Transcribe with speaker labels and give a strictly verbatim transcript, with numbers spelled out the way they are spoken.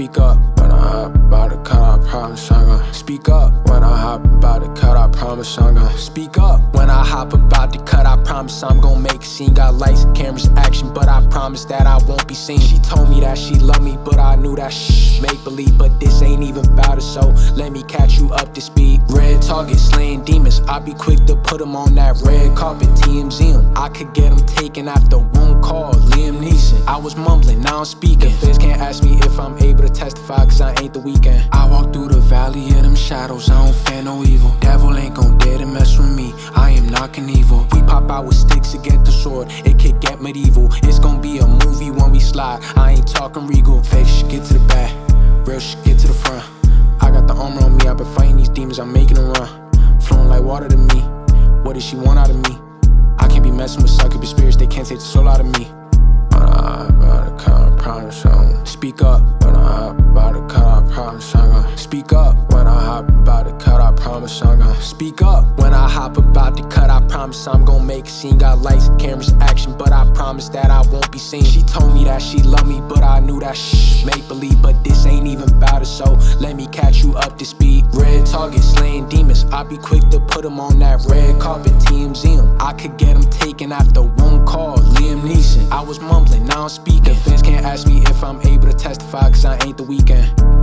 Speaker 1: Speak up when I hop about to cut, I promise I'm gonna speak up when I hop about to cut, I promise I'm gonna speak up when I hop about to cut, I promise I'm gonna make a scene. Got lights, cameras, action, but I promise that I won't be seen. She told me that she loved me, but I knew that shh, make believe, but this ain't even about it, so let me catch you up to speed. Red target, slaying demons, I be quick to put them on that red carpet, T M Z them. I could get them taken after one call, Liam Neeson. I was mumbling, now I'm speaking. Feds can't ask me if I'm able to testify, cause I ain't the weekend. I walk through the valley of them shadows, I don't fear no evil. Devil ain't gon' dare to mess with me, I am not Knievel. We pop out with sticks against the sword, it could get medieval. It's gon' be a movie when we slide, I ain't talking regal. Fake shit get to the back, real shit get to the front. I got the armor on me, I've been fighting these demons, I'm making them run. Flowing like water to me, what does she want out of me? I can't be messing with sucker spirits, they can't take the soul out of me. When I hop about to cut, I promise I'm gonna speak up. When I hop about to cut, I promise I'm gonna speak up. When I hop about to cut, I promise I'm gonna speak up. When I hop about to cut, I promise I'm gonna make a scene. Got lights, cameras, action, but I promise that I won't be seen. She told me that she loved me, but I knew that shh, make believe, but this ain't even about it, so let me catch you up to speed. Red target, slaying demons, I be quick to put them on that red carpet, T M Z them. I could get them taken after one call, Liam Neeson. I was mumbling, now I'm speaking. Fans can't ask me if I'm able to testify, cause I ain't the weekend.